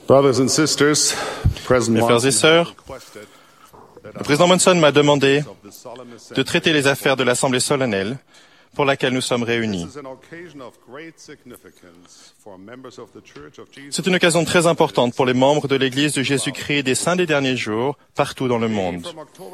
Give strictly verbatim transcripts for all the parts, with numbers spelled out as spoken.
Brothers and sisters, President Mes frères et sœurs, le président Monson m'a demandé de traiter les affaires de l'Assemblée solennelle pour laquelle nous sommes réunis. C'est une occasion très importante pour les membres de l'Église de Jésus-Christ des Saints des Derniers Jours partout dans le monde.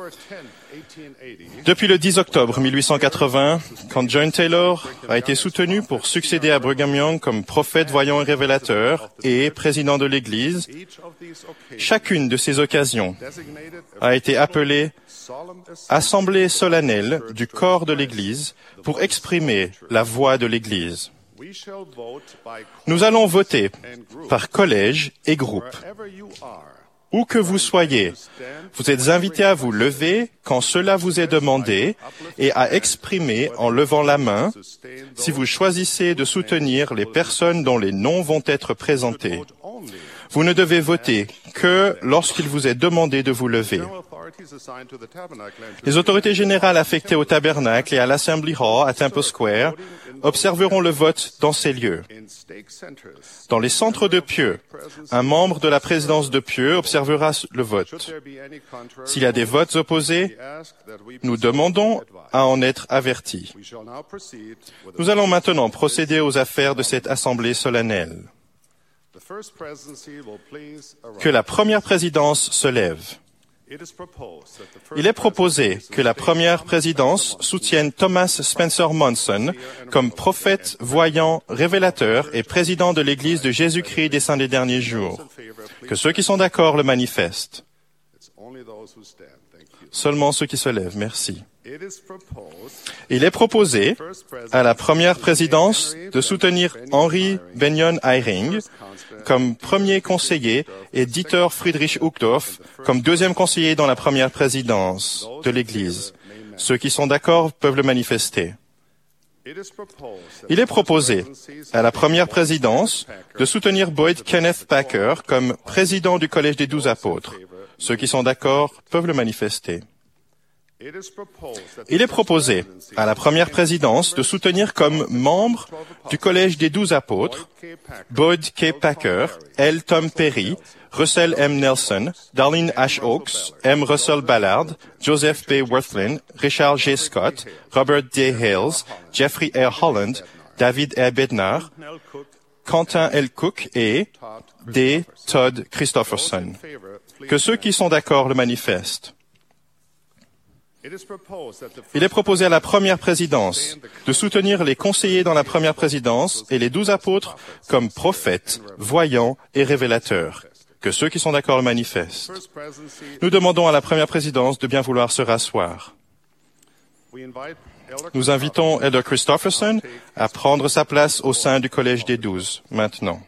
Depuis le dix octobre mille huit cent quatre-vingts, quand John Taylor a été soutenu pour succéder à Brigham Young comme prophète, voyant et révélateur et président de l'Église, chacune de ces occasions a été appelée Assemblée solennelle du corps de l'Église pour exprimer la voix de l'Église. Nous allons voter par collège et groupe. Où que vous soyez, vous êtes invités à vous lever quand cela vous est demandé et à exprimer en levant la main si vous choisissez de soutenir les personnes dont les noms vont être présentés. Vous ne devez voter que lorsqu'il vous est demandé de vous lever. Les autorités générales affectées au tabernacle et à l'Assembly Hall à Temple Square observeront le vote dans ces lieux. Dans les centres de pieux, un membre de la présidence de pieux observera le vote. S'il y a des votes opposés, nous demandons à en être avertis. Nous allons maintenant procéder aux affaires de cette assemblée solennelle. Que la première présidence se lève. Il est proposé que la première présidence soutienne Thomas Spencer Monson comme prophète, voyant, révélateur et président de l'Église de Jésus-Christ des Saints des Derniers Jours. Que ceux qui sont d'accord le manifestent. Seulement ceux qui se lèvent, merci. Il est proposé à la première présidence de soutenir Henry Benyon Eyring comme premier conseiller et Dieter Friedrich Uchtdorf comme deuxième conseiller dans la première présidence de l'Église. Ceux qui sont d'accord peuvent le manifester. Il est proposé à la première présidence de soutenir Boyd Kenneth Packer comme président du Collège des Douze Apôtres. Ceux qui sont d'accord peuvent le manifester. Il est proposé à la première présidence de soutenir comme membre du Collège des Douze Apôtres Boyd K. Packer, L. Tom Perry, Russell M. Nelson, Darlene Ash Oaks, M. Russell Ballard, Joseph B. Worthlin, Richard G. Scott, Robert D. Hales, Jeffrey R. Holland, David R. Bednar, Quentin L. Cook et D. Todd Christofferson. Que ceux qui sont d'accord le manifestent. Il est proposé à la première présidence de soutenir les conseillers dans la première présidence et les douze apôtres comme prophètes, voyants et révélateurs. Que ceux qui sont d'accord le manifestent. Nous demandons à la première présidence de bien vouloir se rasseoir. Nous invitons Elder Christofferson à prendre sa place au sein du Collège des Douze, maintenant.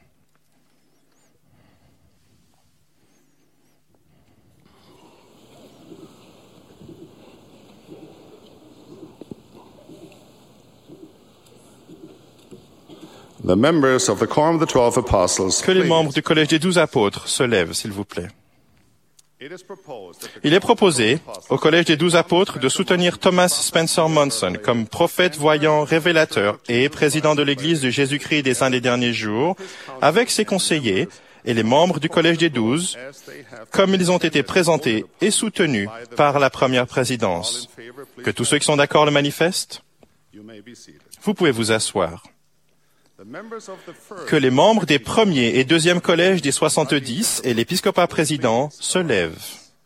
The members of the Quorum of the Twelve Apostles, Que les membres du Collège des Douze Apôtres se lèvent, s'il vous plaît. Il est proposé au Collège des Douze Apôtres de soutenir Thomas Spencer Monson comme prophète, voyant, révélateur et président de l'Église de Jésus-Christ des Saints des Derniers Jours, avec ses conseillers et les membres du Collège des Douze, comme ils ont été présentés et soutenus par la première présidence. Que tous ceux qui sont d'accord le manifestent. Vous pouvez vous asseoir. Que les membres des premiers et deuxièmes collèges des soixante-dix et l'épiscopat président se lèvent.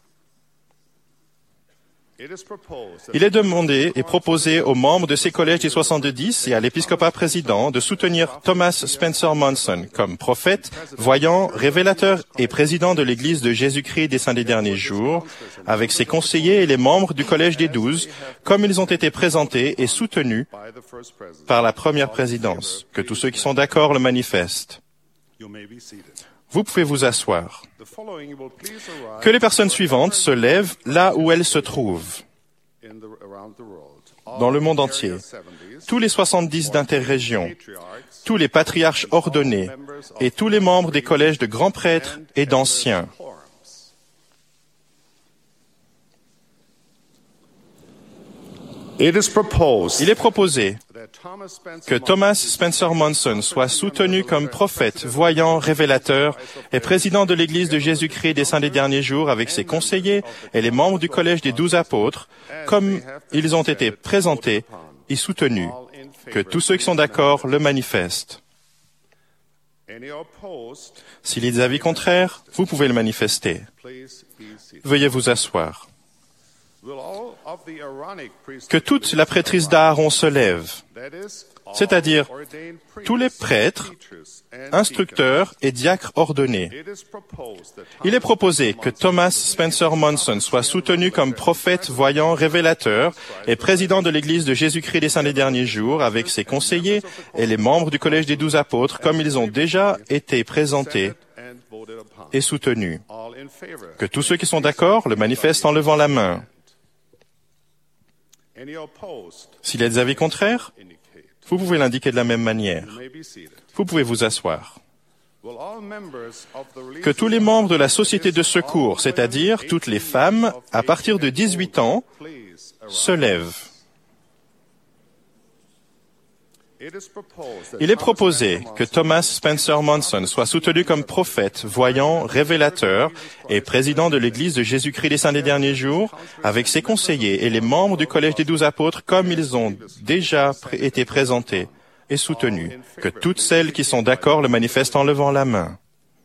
Il est demandé et proposé aux membres de ces collèges des soixante-dix et à l'épiscopat président de soutenir Thomas Spencer Monson comme prophète, voyant, révélateur et président de l'Église de Jésus-Christ des Saints des Derniers Jours, avec ses conseillers et les membres du Collège des Douze, comme ils ont été présentés et soutenus par la première présidence. Que tous ceux qui sont d'accord le manifestent. Vous pouvez vous asseoir. Que les personnes suivantes se lèvent là où elles se trouvent, dans le monde entier. Tous les soixante-dix d'interrégion, tous les patriarches ordonnés et tous les membres des collèges de grands prêtres et d'anciens. It is proposed Il est proposé that Thomas Spencer que Thomas Spencer Monson soit soutenu comme prophète, voyant, révélateur et président de l'Église de Jésus-Christ des Saints des Derniers Jours avec ses conseillers et les membres du collège des douze apôtres, comme ils ont été présentés et soutenus, que tous ceux qui sont d'accord le manifestent. Any opposed, S'il y a des avis contraires, vous pouvez le manifester. please be seated. Veuillez vous asseoir. Will all of the Aaronic priesthood, Que toute la prêtrise d'Aaron se lève, that is, all c'est-à-dire ordained priests, tous les prêtres, teachers, and instructeurs et diacres ordonnés. deacons. It is proposed that Il est proposé que Thomas Spencer Monson soit soutenu comme prophète, voyant, révélateur et président de l'Église de Jésus-Christ des Saints des Derniers Jours avec ses conseillers et les membres du collège des douze apôtres comme ils ont déjà été présentés and voted upon. et soutenus. All in favor. Que tous ceux qui sont d'accord le manifestent en levant la main. Any opposed, S'il y a des avis contraires, indicate. vous pouvez l'indiquer de la même manière. You may be seated. Vous pouvez vous asseoir. Will all members of the relief Que tous les membres de la société de secours, c'est-à-dire toutes les femmes à partir de dix-huit ans, please arise. se lèvent. It is proposed that Il est Thomas proposé Spencer que Thomas Spencer Monson soit soutenu comme prophète, voyant, révélateur et président de l'Église de Jésus-Christ des Saints des Derniers Jours, avec ses conseillers et les membres du collège des douze apôtres comme ils ont déjà pr- été présentés et soutenus. Que toutes celles qui sont d'accord le manifestent en levant la main.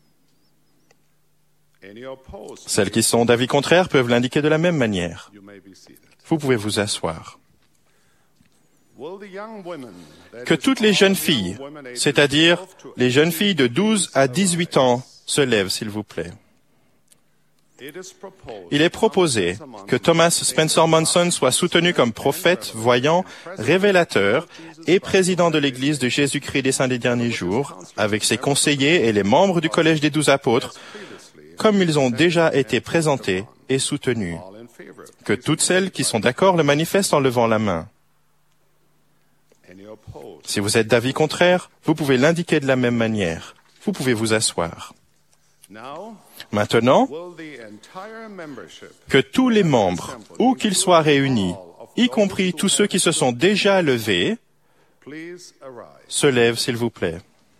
Any opposed, Celles qui sont d'avis contraire peuvent l'indiquer de la même manière. you may be seated. Vous pouvez vous asseoir. Will the young women, that Que is, toutes les all jeunes young filles, women aged c'est-à-dire twelve to les jeunes filles de douze à dix-huit ans, se lèvent, s'il vous plaît. It is proposed Il est proposé que Thomas Spencer Monson soit soutenu comme prophète, voyant, révélateur et président de l'Église de Jésus-Christ des Saints des Derniers Jours, avec ses conseillers et les membres du collège des douze apôtres, comme ils ont déjà été présentés et soutenus. all in favor. Que toutes celles qui sont d'accord le manifestent en levant la main. Any opposed. Si vous êtes d'avis contraire, vous pouvez l'indiquer de la même manière. Vous pouvez vous asseoir. Now, Maintenant, will the entire membership, que tous les membres, où qu'ils soient réunis, y compris tous ceux qui se sont déjà levés, please arise. se lèvent, s'il vous plaît.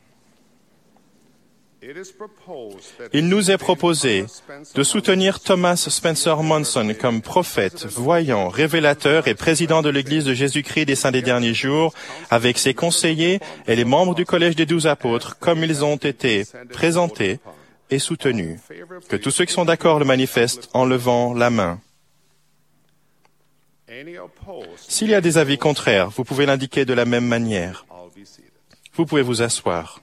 It is proposed that Il nous est proposé de soutenir Thomas Spencer Monson comme prophète, voyant, révélateur et président de l'Église de Jésus-Christ des Saints des Derniers Jours, avec ses conseillers et les membres du collège des douze apôtres, comme ils ont été présentés et soutenus. Que tous ceux qui sont d'accord le manifestent en levant la main. any opposed, S'il y a des avis contraires, vous pouvez l'indiquer de la même manière. I'll be seated. Vous pouvez vous asseoir.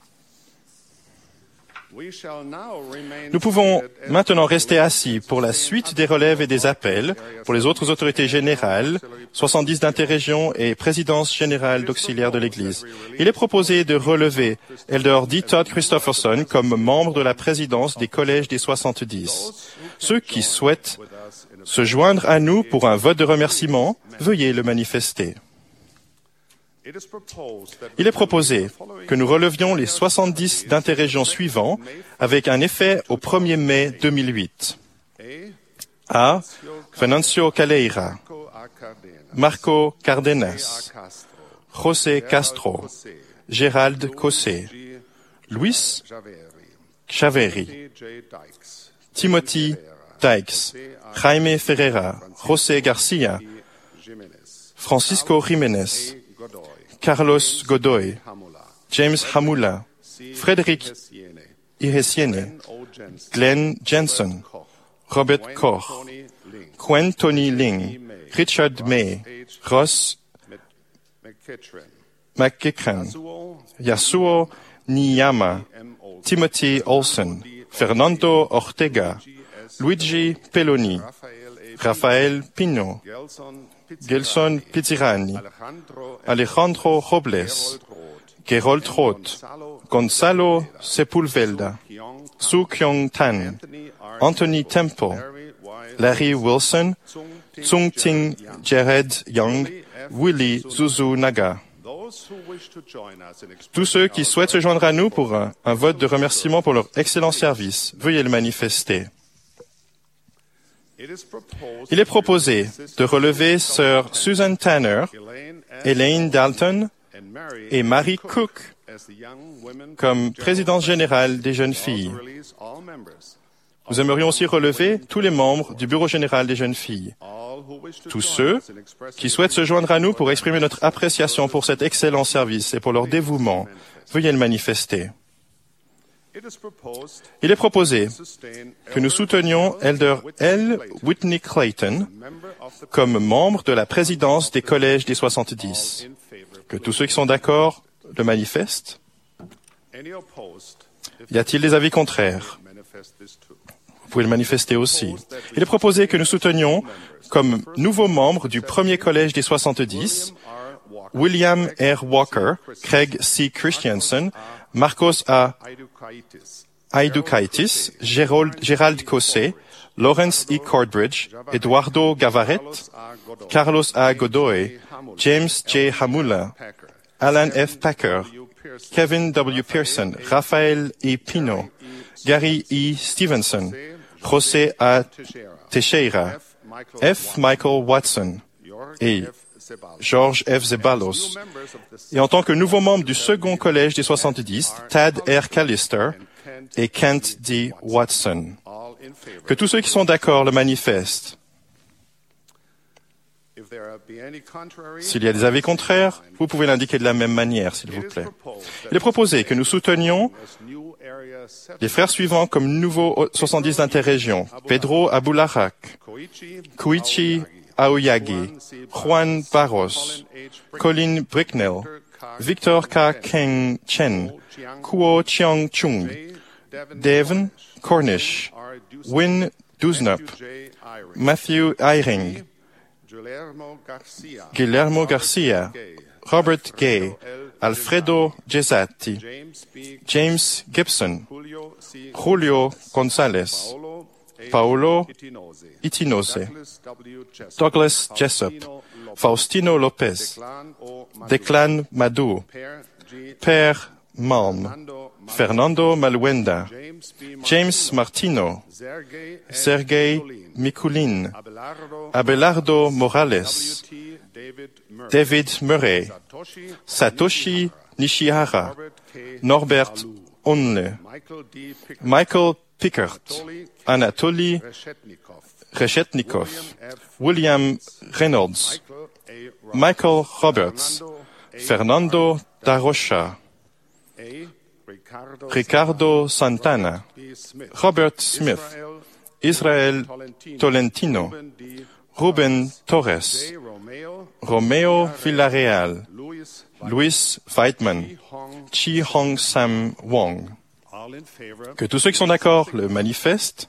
We shall now remain Nous pouvons seated as maintenant rester assis pour la suite des relèves et des appels pour les autres autorités générales, soixante-dix d'interrégion et présidence générale d'auxiliaire de l'Église. Il est proposé de relever Elder D. Todd Christopherson comme membre de la présidence des collèges des soixante-dix. Ceux qui souhaitent with us in a se joindre à nous pour un vote de remerciement, veuillez le manifester. It is proposed that Il est proposé que nous relevions les soixante-dix d'interrégion suivants avec un effet au premier mai deux mille huit. A. A. Venancio Caleira, Marco A. Cardenas, Marco A. Cardenas, Castro, José Castro, José, Gérald Cossé, G. Luis Javeri, Chaveri, T. J. Dykes, Timothy Dykes, Jaime Ferreira, José Garcia, Jiménez, Francisco Jiménez, Godoy, Carlos Godoy, Hamula, James Hamula, C. Frédéric Siene, Ihesiene, O. Jensen, Glenn Jensen, Koch, Robert Koch, Tony Link, Gwen Tony Ling, Richard May, Ross McKittrick, McEachran, Suo, Yasuo Niyama, M. Olson, Timothy Olsen, Fernando Ortega, Luigi Pelloni, Rafael A. Rafael Pino, Gelson, Gelson Pizzirani, Alejandro Alejandro Robles, Gerold Roth, Gonzalo Sepulveda, Young, Su Kyung Tan, Anthony Temple, Larry Wilson, Tsung Ting Jared Young, Willie Zuzu Naga. those who wish to join us in Tous ceux qui souhaitent se joindre à nous pour un, un vote de remerciement pour leur excellent service, veuillez le manifester. Il est proposé de relever Sir Susan Tanner, Elaine Dalton et Mary Cook comme présidente générale des jeunes filles. Nous aimerions aussi relever tous les membres du Bureau général des jeunes filles. Tous ceux qui souhaitent se joindre à nous pour exprimer notre appréciation pour cet excellent service et pour leur dévouement, veuillez le manifester. Il est proposé que nous soutenions Elder L. Whitney Clayton comme membre de la présidence des collèges des soixante-dix. Que tous ceux qui sont d'accord le manifestent. Y a-t-il des avis contraires? Vous pouvez le manifester aussi. Il est proposé que nous soutenions comme nouveaux membres du premier collège des soixante-dix, William R. Walker, Craig C. Christiansen, Marcos A. Aidukaitis, Gérald Cossé, Lawrence E. Cordbridge, Eduardo Gavaret, Carlos A. Godoy, James J. Hamula, Alan F. Packer, Kevin W. Pearson, Raphaël E. Pino, Gary E. Stevenson, José A. Teixeira, F. Michael Watson et George F. Zeballos, et en tant que nouveau membre du second collège des soixante-dix, Tad R. Callister et Kent D. Watson. Que tous ceux qui sont d'accord le manifestent. S'il y a des avis contraires, vous pouvez l'indiquer de la même manière, s'il vous plaît. Il est proposé que nous soutenions les frères suivants comme nouveaux soixante-dix d'interrégion. Pedro Abularak, Koichi Aoyagi, Juan Barros, Colin Bricknell, Victor K. Keng Chen, Kuo Chiang Chung, Devon Cornish, Win Dusnup, Matthew Eyring, Guillermo Garcia, Robert Gay, Alfredo Gesatti, James Gibson, Julio Gonzalez, Paolo Itinose, Douglas Jessup, Faustino Lopez, Declan Madou, Per Malm, Fernando Maluenda, James Martino, Sergei Mikulin, Abelardo Morales, David Murray, Satoshi Nishihara, Norbert Onle, Michael Pickert, Anatoly Reshetnikov, William Reynolds, Michael Roberts, Fernando da Rocha, Ricardo Santana, Robert Smith, Israel Tolentino, Ruben Torres, Romeo Villarreal, Louis Weidman, Chi Hong Sam Wong. Que tous ceux qui sont d'accord le manifestent.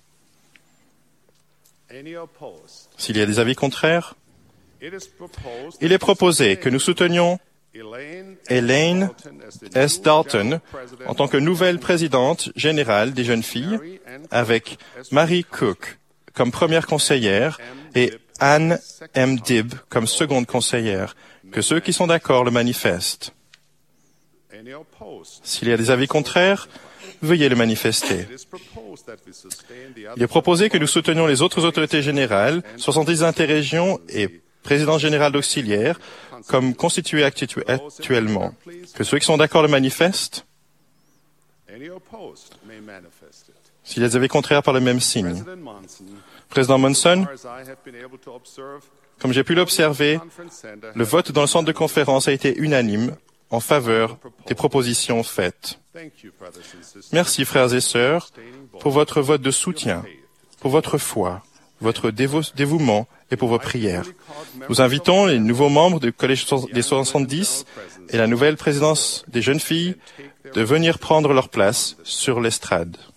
S'il y a des avis contraires, il est proposé que nous soutenions Elaine S. Dalton en tant que nouvelle présidente générale des jeunes filles, avec Mary Cook comme première conseillère et Anne M. Dibb comme seconde conseillère. Que ceux qui sont d'accord le manifestent. S'il y a des avis contraires, veuillez le manifester. Il est proposé que nous soutenions les autres autorités générales, soixante-dix interrégions et président général d'auxiliaire, comme constitués actu- actuellement. Que ceux qui sont d'accord le manifestent. S'il y a des avis contraires par le même signe. Président Monson, comme j'ai pu l'observer, le vote dans le centre de conférence a été unanime en faveur des propositions faites. Merci, frères et sœurs, pour votre vote de soutien, pour votre foi, votre dévo- dévouement et pour vos prières. Nous invitons les nouveaux membres du Collège des soixante-dix et la nouvelle présidence des jeunes filles de venir prendre leur place sur l'estrade.